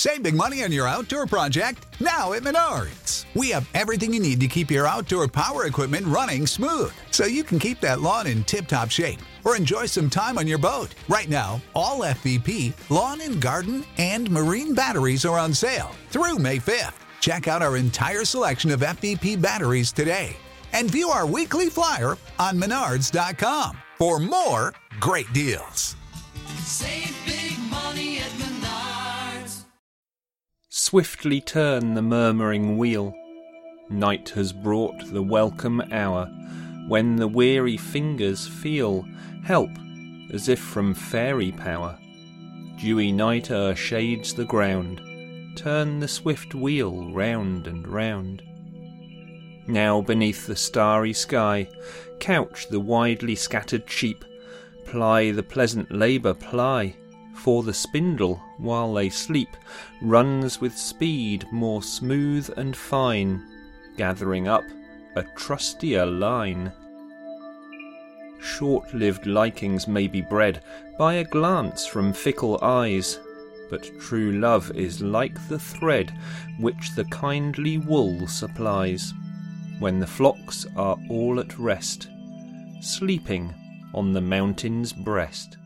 Save big money on your outdoor project now at Menards. We have everything you need to keep your outdoor power equipment running smooth, so you can keep that lawn in tip-top shape or enjoy some time on your boat. Right now, all FVP, lawn and garden, and marine batteries are on sale through May 5th. Check out our entire selection of FVP batteries today and view our weekly flyer on Menards.com for more great deals. Save big money at Menards. Swiftly turn the murmuring wheel. Night has brought the welcome hour, when the weary fingers feel help as if from fairy power. Dewy night shades the ground. Turn the swift wheel round and round. Now beneath the starry sky, couch the widely scattered sheep. Ply the pleasant labour ply, for the spindle, while they sleep, runs with speed more smooth and fine, gathering up a trustier line. Short-lived likings may be bred by a glance from fickle eyes, but true love is like the thread which the kindly wool supplies, when the flocks are all at rest, sleeping on the mountain's breast.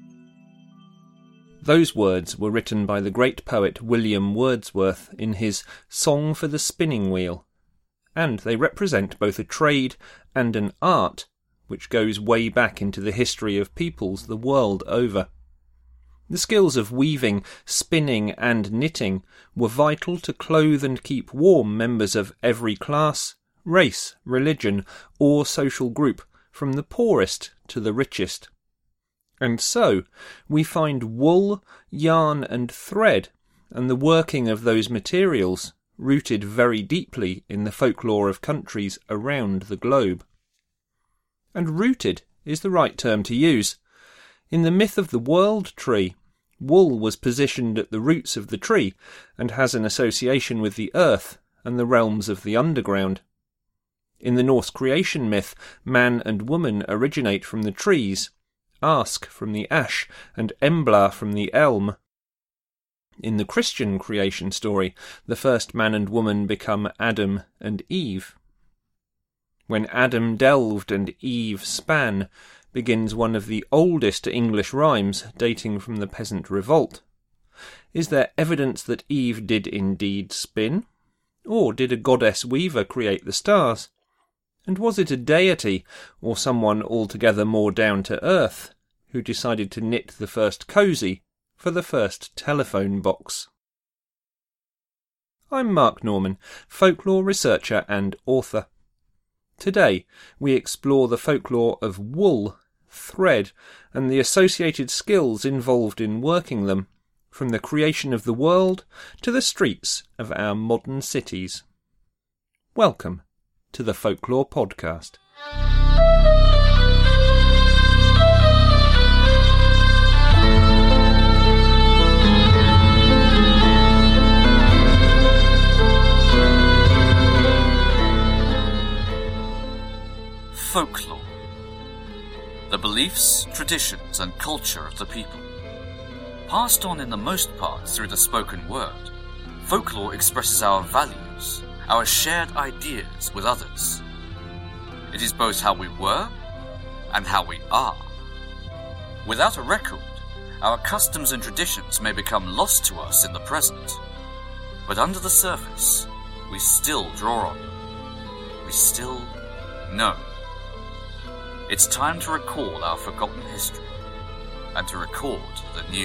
Those words were written by the great poet William Wordsworth in his Song for the Spinning Wheel, and they represent both a trade and an art which goes way back into the history of peoples the world over. The skills of weaving, spinning, and knitting were vital to clothe and keep warm members of every class, race, religion, or social group, from the poorest to the richest. And so we find wool, yarn, and thread, and the working of those materials, rooted very deeply in the folklore of countries around the globe. And rooted is the right term to use. In the myth of the world tree, wool was positioned at the roots of the tree and has an association with the earth and the realms of the underground. In the Norse creation myth, man and woman originate from the trees, Ask from the ash, and Embla from the elm. In the Christian creation story, the first man and woman become Adam and Eve. When Adam delved and Eve span begins one of the oldest English rhymes dating from the peasant revolt. Is there evidence that Eve did indeed spin? Or did a goddess weaver create the stars? And was it a deity, or someone altogether more down to earth, who decided to knit the first cosy for the first telephone box? I'm Mark Norman, folklore researcher and author. Today we explore the folklore of wool, thread, and the associated skills involved in working them, from the creation of the world to the streets of our modern cities. Welcome to the Folklore Podcast. Folklore. The beliefs, traditions, and culture of the people. Passed on in the most part through the spoken word, folklore expresses our values, our shared ideas with others. It is both how we were and how we are. Without a record, our customs and traditions may become lost to us in the present, but under the surface, we still draw on them. We still know. It's time to recall our forgotten history and to record the new.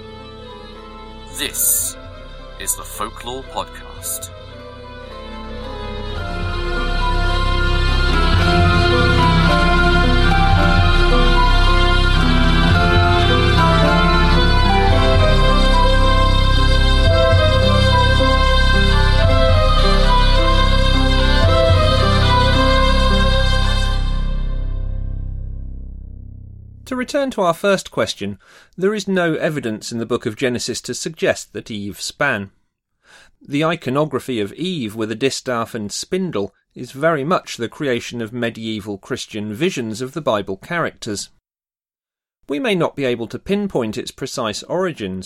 This is the Folklore Podcast. To return to our first question, there is no evidence in the book of Genesis to suggest that Eve span. The iconography of Eve with a distaff and spindle is very much the creation of medieval Christian visions of the Bible characters. We may not be able to pinpoint its precise origins,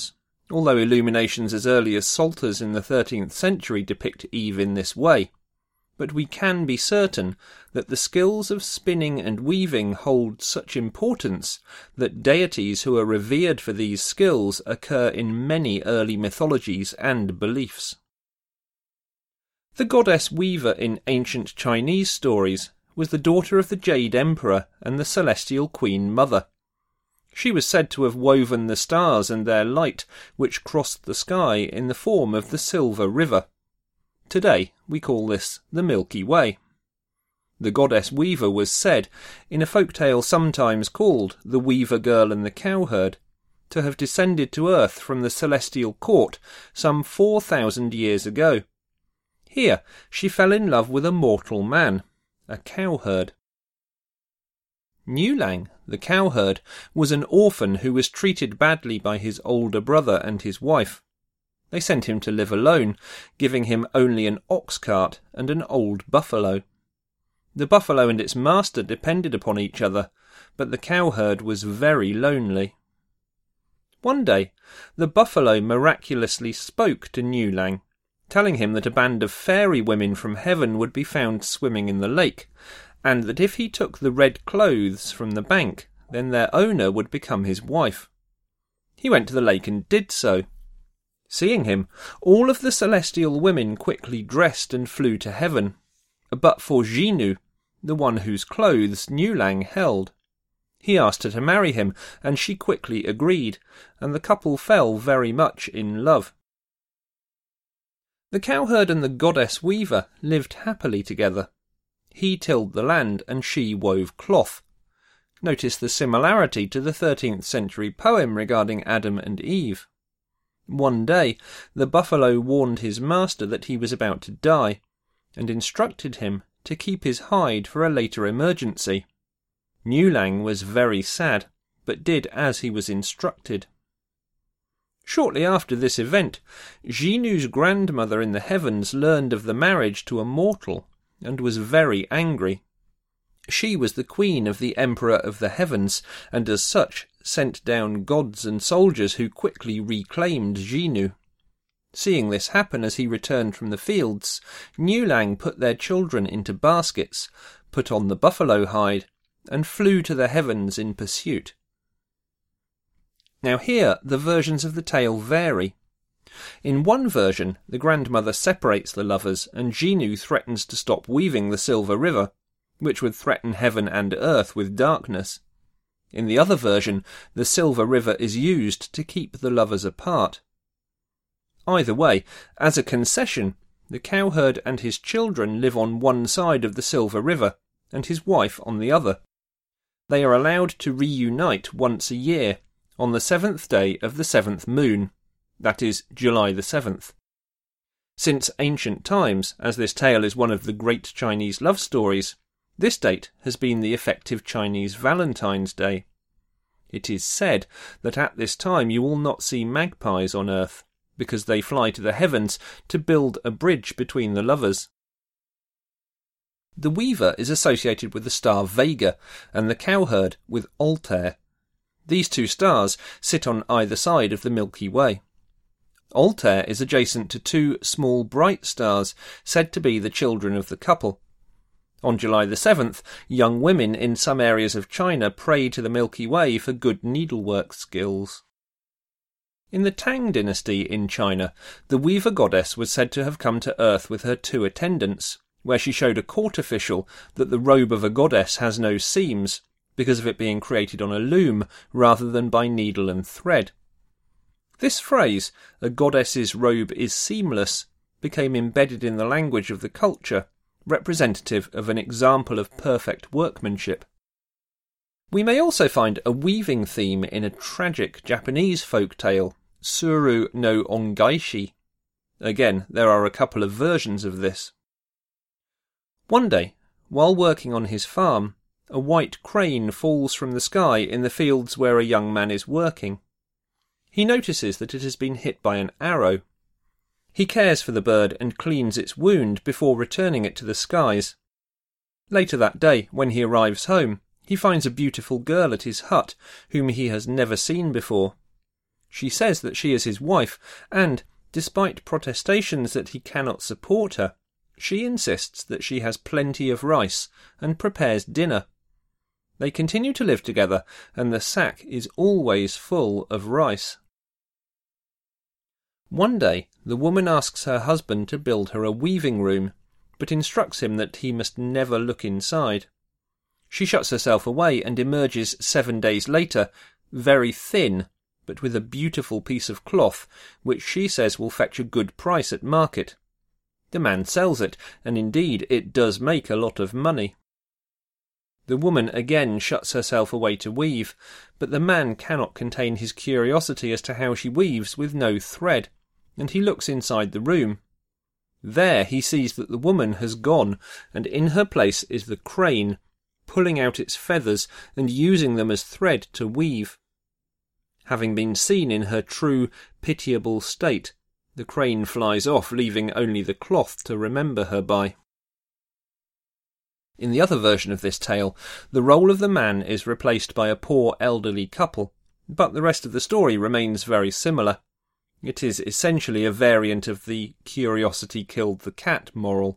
although illuminations as early as Psalters in the 13th century depict Eve in this way. But we can be certain that the skills of spinning and weaving hold such importance that deities who are revered for these skills occur in many early mythologies and beliefs. The goddess Weaver in ancient Chinese stories was the daughter of the Jade Emperor and the Celestial Queen Mother. She was said to have woven the stars and their light which crossed the sky in the form of the Silver River. Today we call this the Milky Way. The goddess Weaver was said, in a folk tale sometimes called The Weaver Girl and the Cowherd, to have descended to earth from the celestial court some 4,000 years ago. Here she fell in love with a mortal man, a cowherd. Niulang, the cowherd, was an orphan who was treated badly by his older brother and his wife. They sent him to live alone, giving him only an ox cart and an old buffalo. The buffalo and its master depended upon each other, but the cowherd was very lonely. One day, the buffalo miraculously spoke to Niulang, telling him that a band of fairy women from heaven would be found swimming in the lake, and that if he took the red clothes from the bank, then their owner would become his wife. He went to the lake and did so. Seeing him, all of the celestial women quickly dressed and flew to heaven, but for Zhinu, the one whose clothes Niulang held. He asked her to marry him, and she quickly agreed, and the couple fell very much in love. The cowherd and the goddess Weaver lived happily together. He tilled the land and she wove cloth. Notice the similarity to the 13th century poem regarding Adam and Eve. One day, the buffalo warned his master that he was about to die, and instructed him to keep his hide for a later emergency. Niulang was very sad, but did as he was instructed. Shortly after this event, Zhinu's grandmother in the heavens learned of the marriage to a mortal, and was very angry. She was the queen of the Emperor of the Heavens, and as such sent down gods and soldiers who quickly reclaimed Zhinu. Seeing this happen as he returned from the fields, Niulang put their children into baskets, put on the buffalo hide, and flew to the heavens in pursuit. Now here the versions of the tale vary. In one version, the grandmother separates the lovers, and Zhinu threatens to stop weaving the Silver River, which would threaten heaven and earth with darkness. In the other version, the Silver River is used to keep the lovers apart. Either way, as a concession, the cowherd and his children live on one side of the Silver River, and his wife on the other. They are allowed to reunite once a year, on the 7th day of the 7th moon, that is, July the 7th. Since ancient times, as this tale is one of the great Chinese love stories, this date has been the effective Chinese Valentine's Day. It is said that at this time you will not see magpies on earth, because they fly to the heavens to build a bridge between the lovers. The weaver is associated with the star Vega, and the cowherd with Altair. These two stars sit on either side of the Milky Way. Altair is adjacent to two small bright stars said to be the children of the couple. On July the 7th, young women in some areas of China pray to the Milky Way for good needlework skills. In the Tang dynasty in China, the weaver goddess was said to have come to earth with her two attendants, where she showed a court official that the robe of a goddess has no seams, because of it being created on a loom rather than by needle and thread. This phrase, a goddess's robe is seamless, became embedded in the language of the culture, representative of an example of perfect workmanship. We may also find a weaving theme in a tragic Japanese folk tale, Suru no Ongaishi. Again, there are a couple of versions of this. One day, while working on his farm, a white crane falls from the sky in the fields where a young man is working. He notices that it has been hit by an arrow. He cares for the bird and cleans its wound before returning it to the skies. Later that day, when he arrives home, he finds a beautiful girl at his hut, whom he has never seen before. She says that she is his wife, and, despite protestations that he cannot support her, she insists that she has plenty of rice and prepares dinner. They continue to live together, and the sack is always full of rice. One day, the woman asks her husband to build her a weaving room, but instructs him that he must never look inside. She shuts herself away and emerges 7 days later, very thin, but with a beautiful piece of cloth, which she says will fetch a good price at market. The man sells it, and indeed it does make a lot of money. The woman again shuts herself away to weave, but the man cannot contain his curiosity as to how she weaves with no thread, and he looks inside the room. There he sees that the woman has gone, and in her place is the crane, pulling out its feathers and using them as thread to weave. Having been seen in her true, pitiable state, the crane flies off, leaving only the cloth to remember her by. In the other version of this tale, the role of the man is replaced by a poor elderly couple, but the rest of the story remains very similar. It is essentially a variant of the curiosity killed the cat moral.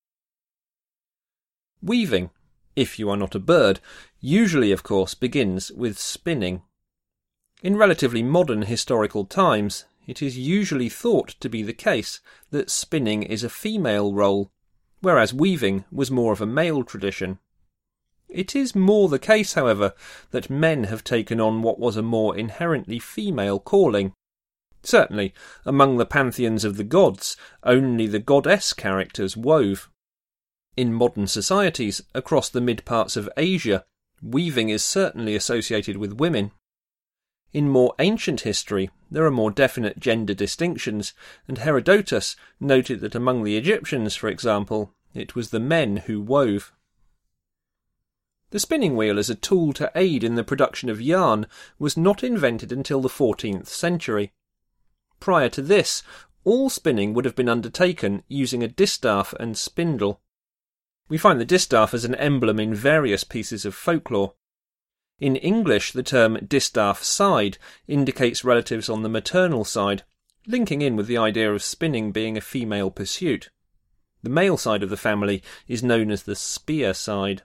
Weaving, if you are not a bird, usually of course begins with spinning. In relatively modern historical times, it is usually thought to be the case that spinning is a female role, whereas weaving was more of a male tradition. It is more the case, however, that men have taken on what was a more inherently female calling. Certainly, among the pantheons of the gods, only the goddess characters wove. In modern societies, across the mid-parts of Asia, weaving is certainly associated with women. In more ancient history, there are more definite gender distinctions, and Herodotus noted that among the Egyptians, for example, it was the men who wove. The spinning wheel as a tool to aid in the production of yarn was not invented until the 14th century. Prior to this, all spinning would have been undertaken using a distaff and spindle. We find the distaff as an emblem in various pieces of folklore. In English, the term distaff side indicates relatives on the maternal side, linking in with the idea of spinning being a female pursuit. The male side of the family is known as the spear side.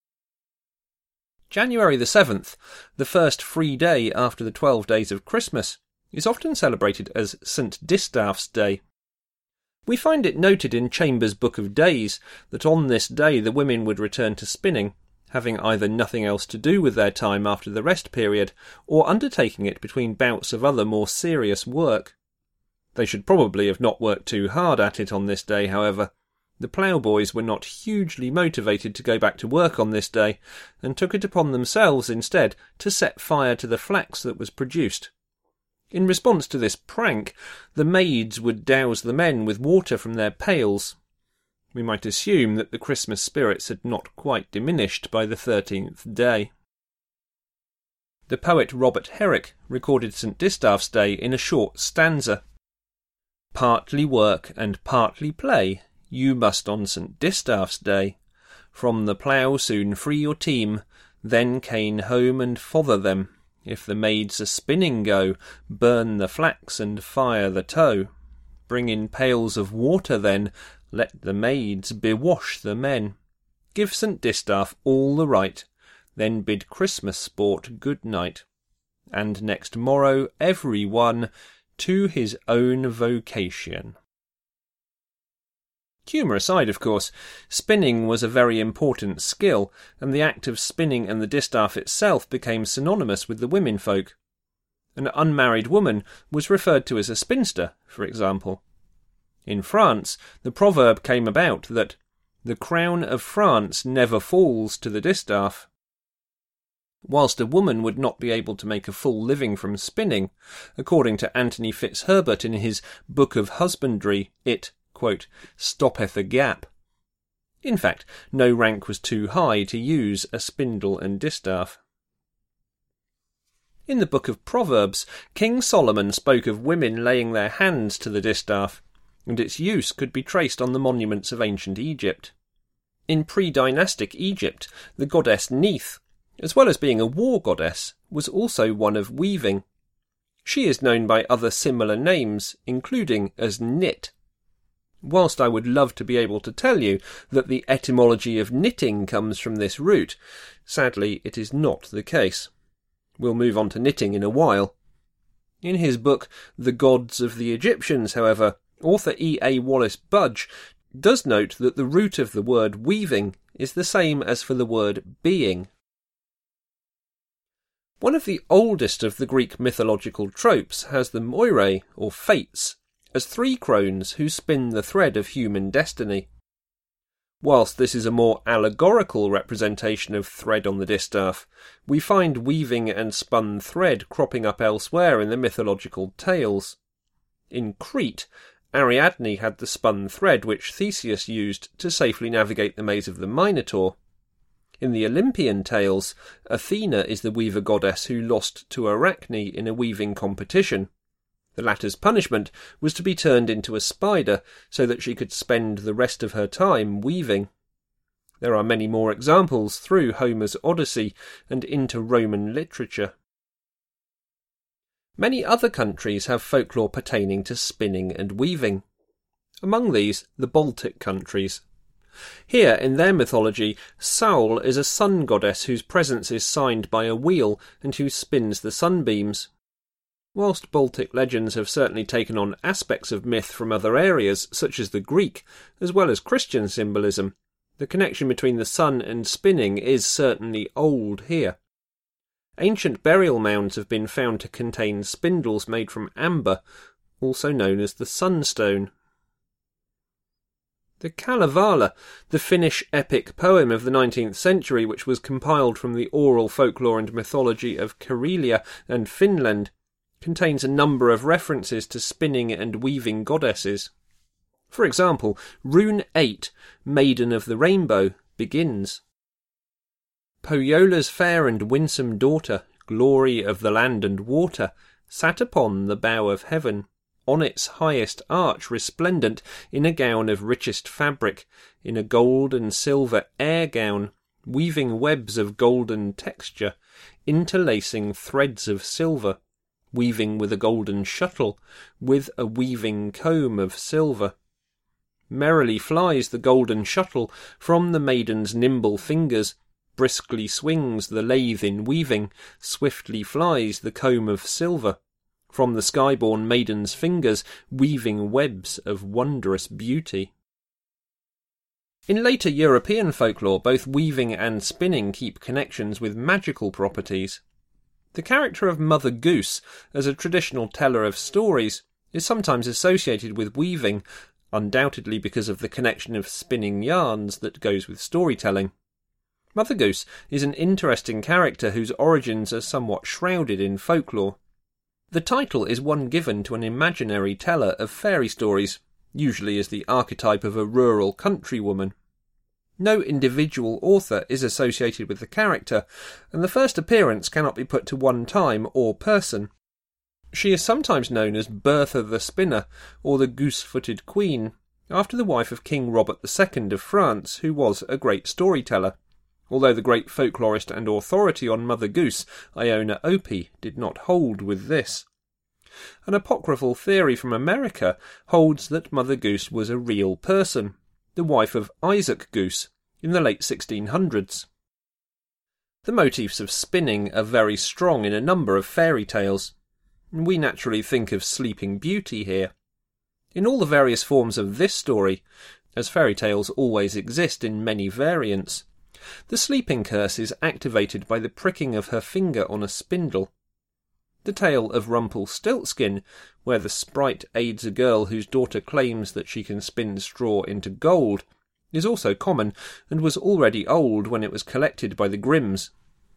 January the 7th, the first free day after the 12 days of Christmas, is often celebrated as St. Distaff's Day. We find it noted in Chambers' Book of Days that on this day the women would return to spinning, having either nothing else to do with their time after the rest period, or undertaking it between bouts of other more serious work. They should probably have not worked too hard at it on this day, however. The ploughboys were not hugely motivated to go back to work on this day, and took it upon themselves instead to set fire to the flax that was produced. In response to this prank, the maids would douse the men with water from their pails. We might assume that the Christmas spirits had not quite diminished by the 13th day. The poet Robert Herrick recorded St. Distaff's Day in a short stanza. Partly work and partly play, you must on St. Distaff's Day. From the plough soon free your team, then cane home and fother them. If the maids a spinning go, burn the flax and fire the tow. Bring in pails of water then, let the maids bewash the men. Give St. Distaff all the right, then bid Christmas sport good night. And next morrow every one to his own vocation. Humour aside, of course, spinning was a very important skill, and the act of spinning and the distaff itself became synonymous with the womenfolk. An unmarried woman was referred to as a spinster, for example. In France, the proverb came about that the crown of France never falls to the distaff. Whilst a woman would not be able to make a full living from spinning, according to Anthony Fitzherbert in his Book of Husbandry, it, quote, stoppeth a gap. In fact, no rank was too high to use a spindle and distaff. In the Book of Proverbs, King Solomon spoke of women laying their hands to the distaff, and its use could be traced on the monuments of ancient Egypt. In pre-dynastic Egypt, the goddess Neith, as well as being a war goddess, was also one of weaving. She is known by other similar names, including as Knit. Whilst I would love to be able to tell you that the etymology of knitting comes from this root, sadly it is not the case. We'll move on to knitting in a while. In his book The Gods of the Egyptians, however, author E. A. Wallace Budge does note that the root of the word weaving is the same as for the word being. One of the oldest of the Greek mythological tropes has the Moirae, or Fates, as three crones who spin the thread of human destiny. Whilst this is a more allegorical representation of thread on the distaff, we find weaving and spun thread cropping up elsewhere in the mythological tales. In Crete, Ariadne had the spun thread which Theseus used to safely navigate the maze of the Minotaur. In the Olympian tales, Athena is the weaver goddess who lost to Arachne in a weaving competition. The latter's punishment was to be turned into a spider so that she could spend the rest of her time weaving. There are many more examples through Homer's Odyssey and into Roman literature. Many other countries have folklore pertaining to spinning and weaving. Among these, the Baltic countries. Here, in their mythology, Saul is a sun goddess whose presence is signed by a wheel and who spins the sunbeams. Whilst Baltic legends have certainly taken on aspects of myth from other areas, such as the Greek, as well as Christian symbolism, the connection between the sun and spinning is certainly old here. Ancient burial mounds have been found to contain spindles made from amber, also known as the sunstone. The Kalevala, the Finnish epic poem of the 19th century which was compiled from the oral folklore and mythology of Karelia and Finland, contains a number of references to spinning and weaving goddesses. For example, Rune 8, Maiden of the Rainbow, begins: Pohyola's fair and winsome daughter, glory of the land and water, sat upon the bow of heaven, on its highest arch resplendent, in a gown of richest fabric, in a gold and silver air gown, weaving webs of golden texture, interlacing threads of silver, weaving with a golden shuttle, with a weaving comb of silver. Merrily flies the golden shuttle from the maiden's nimble fingers, briskly swings the lathe in weaving, swiftly flies the comb of silver. From the sky-born maiden's fingers, weaving webs of wondrous beauty. In later European folklore, both weaving and spinning keep connections with magical properties. The character of Mother Goose, as a traditional teller of stories, is sometimes associated with weaving, undoubtedly because of the connection of spinning yarns that goes with storytelling. Mother Goose is an interesting character whose origins are somewhat shrouded in folklore. The title is one given to an imaginary teller of fairy stories, usually as the archetype of a rural countrywoman. No individual author is associated with the character, and the first appearance cannot be put to one time or person. She is sometimes known as Bertha the Spinner, or the Goose-footed Queen, after the wife of King Robert II of France, who was a great storyteller, although the great folklorist and authority on Mother Goose, Iona Opie, did not hold with this. An apocryphal theory from America holds that Mother Goose was a real person, the wife of Isaac Goose, in the late 1600s. The motifs of spinning are very strong in a number of fairy tales. We naturally think of Sleeping Beauty here. In all the various forms of this story, as fairy tales always exist in many variants, the sleeping curse is activated by the pricking of her finger on a spindle. The tale of Rumpelstiltskin, where the sprite aids a girl whose daughter claims that she can spin straw into gold, is also common, and was already old when it was collected by the Grimms.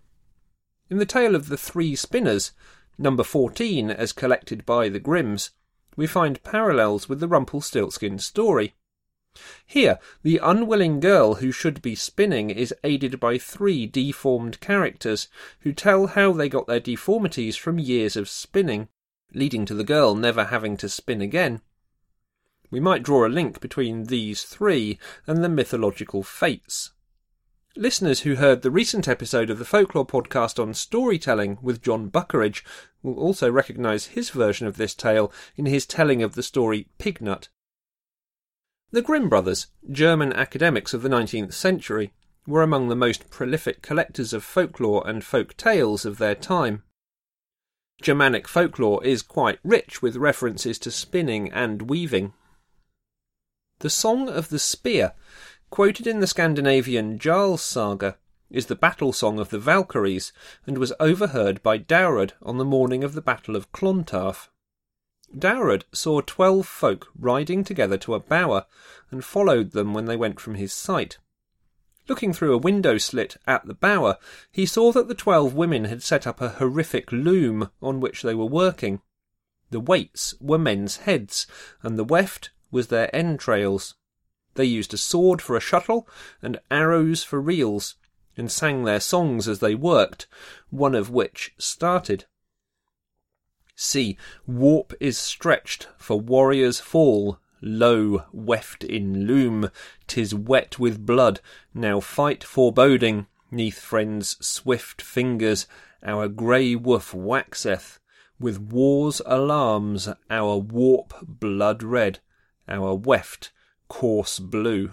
In the tale of the Three Spinners, number 14 as collected by the Grimms, we find parallels with the Rumpelstiltskin story. Here, the unwilling girl who should be spinning is aided by 3 deformed characters who tell how they got their deformities from years of spinning, leading to the girl never having to spin again. We might draw a link between these 3 and the mythological Fates. Listeners who heard the recent episode of the Folklore podcast on storytelling with John Buckeridge will also recognise his version of this tale in his telling of the story Pignut. The Grimm brothers, German academics of the 19th century, were among the most prolific collectors of folklore and folk tales of their time. Germanic folklore is quite rich with references to spinning and weaving. The Song of the Spear, quoted in the Scandinavian Jarl's Saga, is the battle song of the Valkyries and was overheard by Daurad on the morning of the Battle of Clontarf. Daurad saw 12 folk riding together to a bower and followed them when they went from his sight. Looking through a window slit at the bower, he saw that the 12 women had set up a horrific loom on which they were working. The weights were men's heads, and the weft was their entrails. They used a sword for a shuttle and arrows for reels, and sang their songs as they worked, one of which started. See, warp is stretched, for warriors fall. Lo, weft in loom, 'tis wet with blood. Now fight foreboding, 'neath friends' swift fingers. Our grey woof waxeth, with war's alarms. Our warp blood red, our weft coarse blue.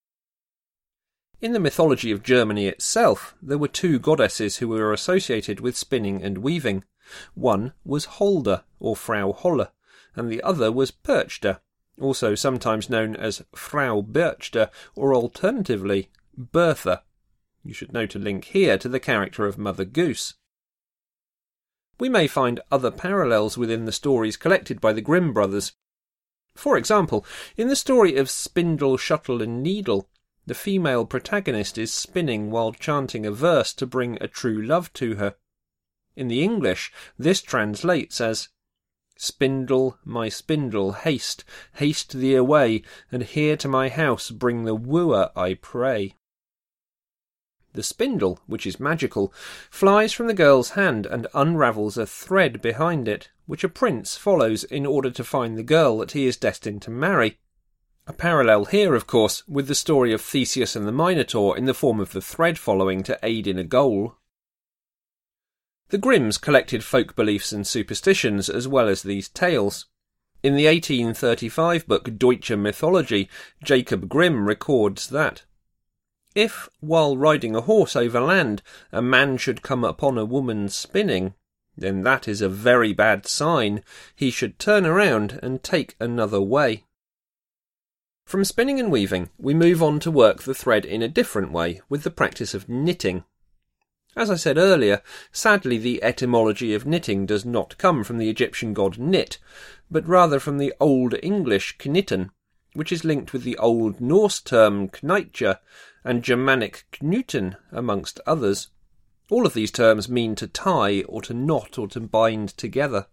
In the mythology of Germany itself, there were 2 goddesses who were associated with spinning and weaving. One was Holda, or Frau Holle, and the other was Perchta, also sometimes known as Frau Birchta, or alternatively, Bertha. You should note a link here to the character of Mother Goose. We may find other parallels within the stories collected by the Grimm brothers. For example, in the story of Spindle, Shuttle and Needle, the female protagonist is spinning while chanting a verse to bring a true love to her. In the English, this translates as, Spindle, my spindle, haste, haste thee away, and here to my house bring the wooer, I pray. The spindle, which is magical, flies from the girl's hand and unravels a thread behind it, which a prince follows in order to find the girl that he is destined to marry. A parallel here, of course, with the story of Theseus and the Minotaur in the form of the thread following to aid in a goal. The Grimms collected folk beliefs and superstitions as well as these tales. In the 1835 book Deutsche Mythology, Jacob Grimm records that if, while riding a horse over land, a man should come upon a woman spinning, then that is a very bad sign. He should turn around and take another way. From spinning and weaving, we move on to work the thread in a different way, with the practice of knitting. As I said earlier, sadly the etymology of knitting does not come from the Egyptian god Nit, but rather from the Old English knitten, which is linked with the Old Norse term knitja and Germanic knuten, amongst others. All of these terms mean to tie, or to knot, or to bind together.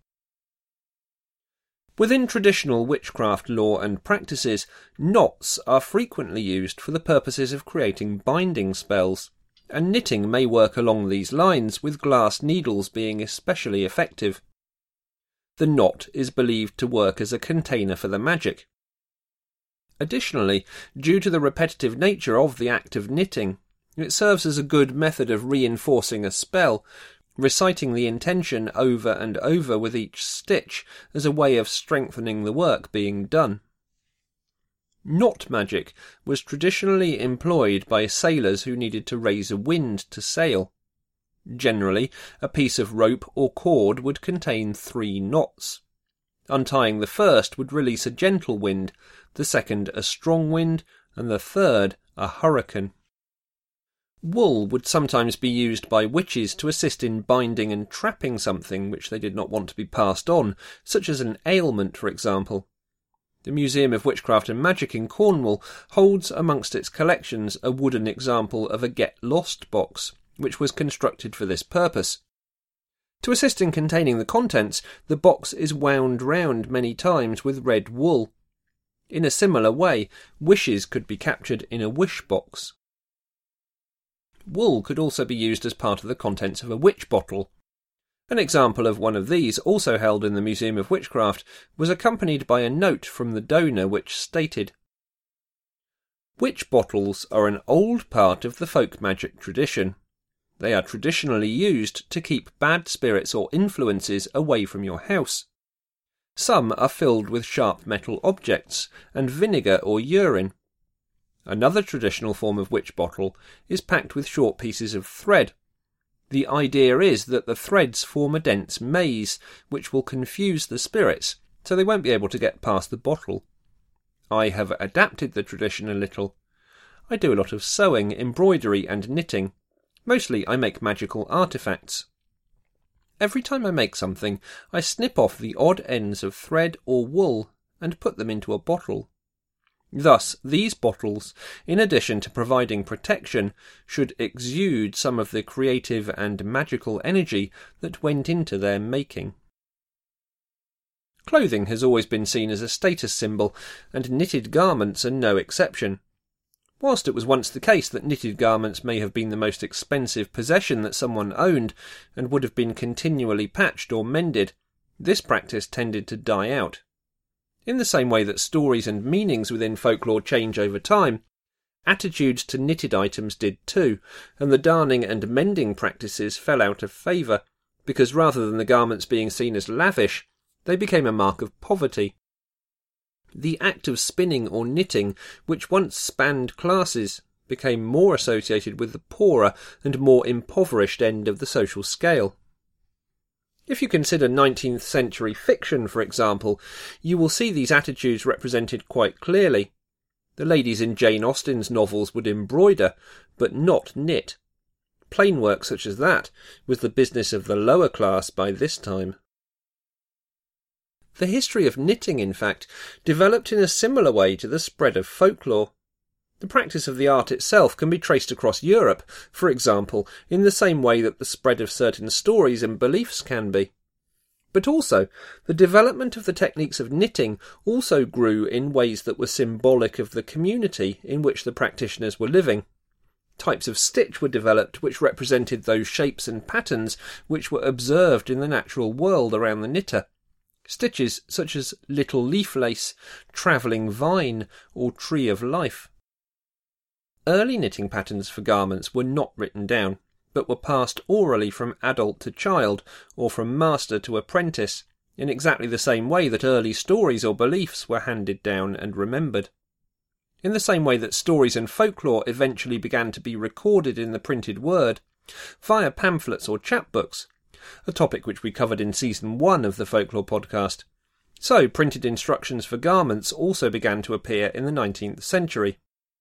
Within traditional witchcraft lore and practices, knots are frequently used for the purposes of creating binding spells, and knitting may work along these lines, with glass needles being especially effective. The knot is believed to work as a container for the magic. Additionally, due to the repetitive nature of the act of knitting, it serves as a good method of reinforcing a spell, reciting the intention over and over with each stitch as a way of strengthening the work being done. Knot magic was traditionally employed by sailors who needed to raise a wind to sail. Generally, a piece of rope or cord would contain 3 knots. Untying the first would release a gentle wind, the second a strong wind, and the third a hurricane. Wool would sometimes be used by witches to assist in binding and trapping something which they did not want to be passed on, such as an ailment, for example. The Museum of Witchcraft and Magic in Cornwall holds amongst its collections a wooden example of a get-lost box, which was constructed for this purpose. To assist in containing the contents, the box is wound round many times with red wool. In a similar way, wishes could be captured in a wish box. Wool could also be used as part of the contents of a witch bottle. An example of one of these, also held in the Museum of Witchcraft, was accompanied by a note from the donor which stated, Witch bottles are an old part of the folk magic tradition. They are traditionally used to keep bad spirits or influences away from your house. Some are filled with sharp metal objects and vinegar or urine. Another traditional form of witch bottle is packed with short pieces of thread. The idea is that the threads form a dense maze, which will confuse the spirits, so they won't be able to get past the bottle. I have adapted the tradition a little. I do a lot of sewing, embroidery and knitting. Mostly I make magical artefacts. Every time I make something, I snip off the odd ends of thread or wool and put them into a bottle. Thus, these bottles, in addition to providing protection, should exude some of the creative and magical energy that went into their making. Clothing has always been seen as a status symbol, and knitted garments are no exception. Whilst it was once the case that knitted garments may have been the most expensive possession that someone owned, and would have been continually patched or mended, this practice tended to die out. In the same way that stories and meanings within folklore change over time, attitudes to knitted items did too, and the darning and mending practices fell out of favour, because rather than the garments being seen as lavish, they became a mark of poverty. The act of spinning or knitting, which once spanned classes, became more associated with the poorer and more impoverished end of the social scale. If you consider 19th century fiction, for example, you will see these attitudes represented quite clearly. The ladies in Jane Austen's novels would embroider, but not knit. Plain work such as that was the business of the lower class by this time. The history of knitting, in fact, developed in a similar way to the spread of folklore. The practice of the art itself can be traced across Europe, for example, in the same way that the spread of certain stories and beliefs can be. But also, the development of the techniques of knitting also grew in ways that were symbolic of the community in which the practitioners were living. Types of stitch were developed which represented those shapes and patterns which were observed in the natural world around the knitter. Stitches such as little leaf lace, travelling vine, or tree of life. Early knitting patterns for garments were not written down, but were passed orally from adult to child, or from master to apprentice, in exactly the same way that early stories or beliefs were handed down and remembered. In the same way that stories and folklore eventually began to be recorded in the printed word, via pamphlets or chapbooks, a topic which we covered in Season 1 of the Folklore podcast. So printed instructions for garments also began to appear in the 19th century.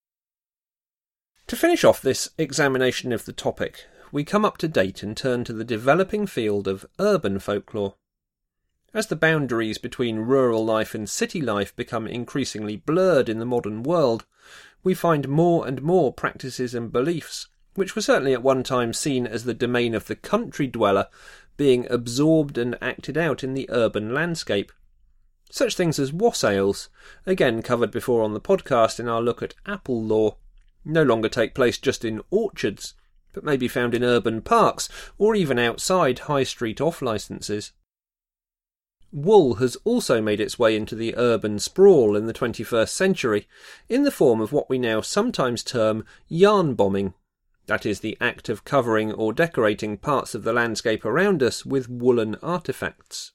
To finish off this examination of the topic, we come up to date and turn to the developing field of urban folklore. As the boundaries between rural life and city life become increasingly blurred in the modern world, we find more and more practices and beliefs, which were certainly at one time seen as the domain of the country dweller, being absorbed and acted out in the urban landscape. Such things as wassails, again covered before on the podcast in our look at apple lore, no longer take place just in orchards, but may be found in urban parks or even outside high street off-licences. Wool has also made its way into the urban sprawl in the 21st century, in the form of what we now sometimes term yarn bombing. That is the act of covering or decorating parts of the landscape around us with woolen artefacts.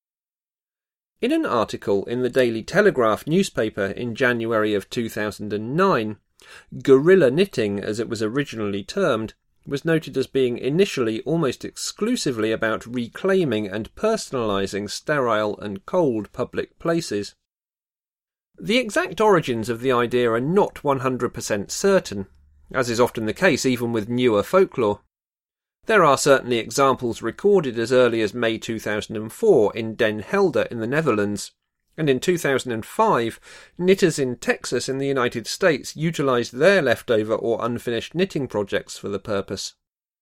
In an article in the Daily Telegraph newspaper in January of 2009, guerrilla knitting, as it was originally termed, was noted as being initially almost exclusively about reclaiming and personalising sterile and cold public places. The exact origins of the idea are not 100% certain, as is often the case even with newer folklore. There are certainly examples recorded as early as May 2004 in Den Helder in the Netherlands, and in 2005, knitters in Texas in the United States utilised their leftover or unfinished knitting projects for the purpose.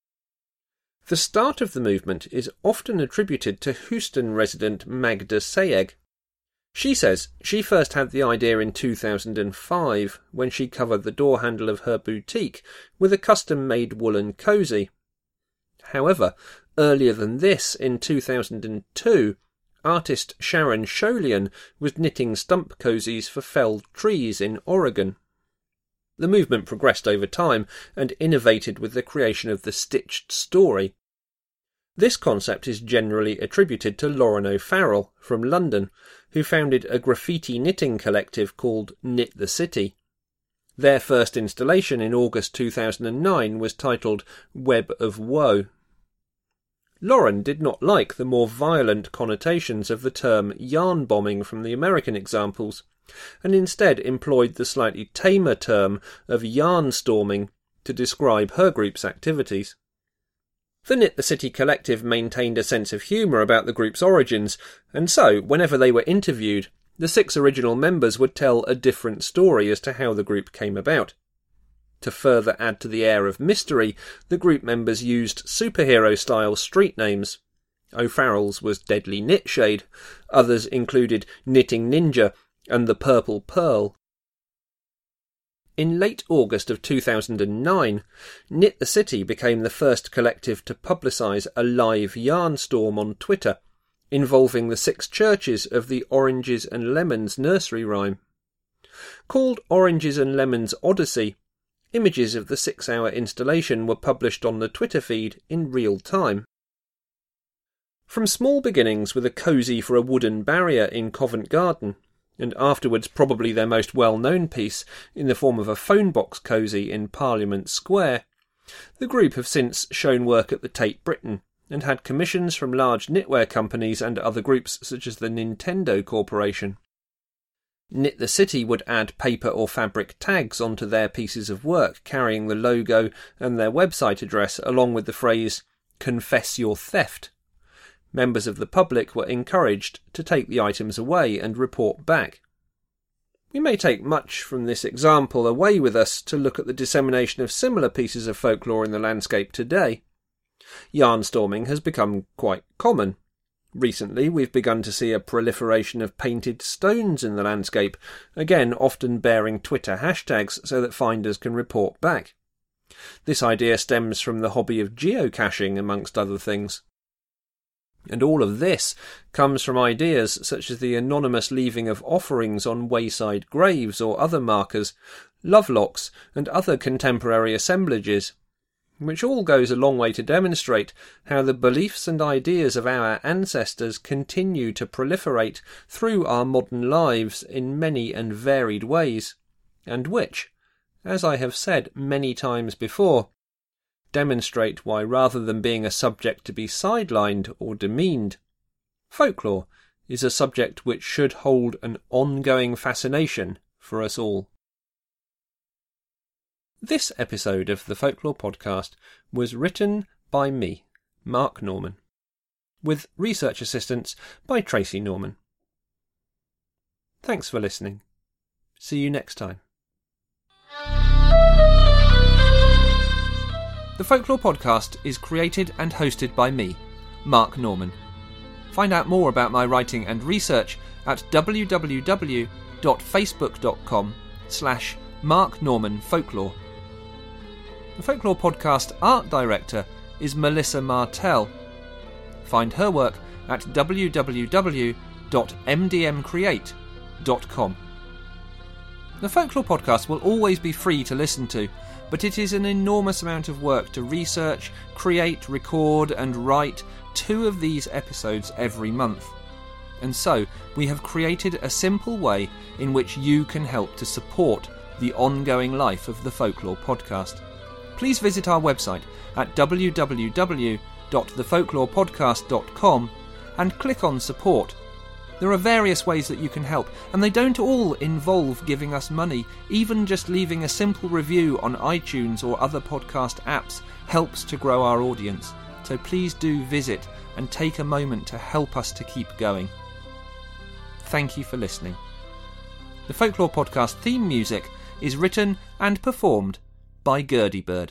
The start of the movement is often attributed to Houston resident Magda Sayegh. She says she first had the idea in 2005 when she covered the door handle of her boutique with a custom-made woolen cosy. However, earlier than this, in 2002, artist Sharon Sholian was knitting stump cozies for felled trees in Oregon. The movement progressed over time and innovated with the creation of the stitched story. This concept is generally attributed to Lauren O'Farrell from London, who founded a graffiti knitting collective called Knit the City. Their first installation in August 2009 was titled Web of Woe. Lauren did not like the more violent connotations of the term yarn bombing from the American examples, and instead employed the slightly tamer term of yarn storming to describe her group's activities. The Knit the City collective maintained a sense of humour about the group's origins, and so, whenever they were interviewed, the 6 original members would tell a different story as to how the group came about. To further add to the air of mystery, the group members used superhero-style street names. O'Farrell's was Deadly Knitshade, others included Knitting Ninja and the Purple Pearl. In late August of 2009, Knit the City became the first collective to publicise a live yarn storm on Twitter, involving the 6 churches of the Oranges and Lemons nursery rhyme. Called Oranges and Lemons Odyssey, images of the 6-hour installation were published on the Twitter feed in real time. From small beginnings with a cosy for a wooden barrier in Covent Garden, and afterwards probably their most well-known piece in the form of a phone box cosy in Parliament Square, the group have since shown work at the Tate Britain and had commissions from large knitwear companies and other groups such as the Nintendo Corporation. Knit the City would add paper or fabric tags onto their pieces of work carrying the logo and their website address along with the phrase, "Confess your theft." Members of the public were encouraged to take the items away and report back. We may take much from this example away with us to look at the dissemination of similar pieces of folklore in the landscape today. Yarnstorming has become quite common. Recently, we've begun to see a proliferation of painted stones in the landscape, again often bearing Twitter hashtags so that finders can report back. This idea stems from the hobby of geocaching, amongst other things. And all of this comes from ideas such as the anonymous leaving of offerings on wayside graves or other markers, lovelocks, and other contemporary assemblages, which all goes a long way to demonstrate how the beliefs and ideas of our ancestors continue to proliferate through our modern lives in many and varied ways, and which, as I have said many times before, demonstrate why, rather than being a subject to be sidelined or demeaned, folklore is a subject which should hold an ongoing fascination for us all. This episode of the Folklore Podcast was written by me, Mark Norman, with research assistance by Tracy Norman. Thanks for listening. See you next time. The Folklore Podcast is created and hosted by me, Mark Norman. Find out more about my writing and research at www.facebook.com/MarkNormanFolklore. The Folklore Podcast art director is Melissa Martell. Find her work at www.mdmcreate.com. The Folklore Podcast will always be free to listen to, but it is an enormous amount of work to research, create, record and write 2 of these episodes every month. And so, we have created a simple way in which you can help to support the ongoing life of the Folklore Podcast. Please visit our website at www.thefolklorepodcast.com and click on support. There are various ways that you can help, and they don't all involve giving us money. Even just leaving a simple review on iTunes or other podcast apps helps to grow our audience. So please do visit and take a moment to help us to keep going. Thank you for listening. The Folklore Podcast theme music is written and performed by Gertie Bird.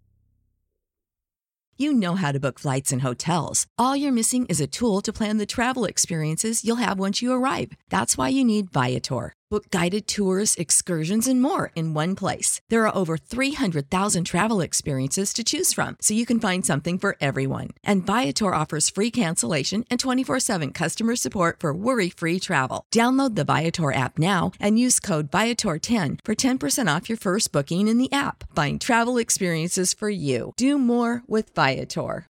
You know how to book flights and hotels. All you're missing is a tool to plan the travel experiences you'll have once you arrive. That's why you need Viator. Book guided tours, excursions, and more in one place. There are over 300,000 travel experiences to choose from, so you can find something for everyone. And Viator offers free cancellation and 24/7 customer support for worry-free travel. Download the Viator app now and use code Viator10 for 10% off your first booking in the app. Find travel experiences for you. Do more with Viator.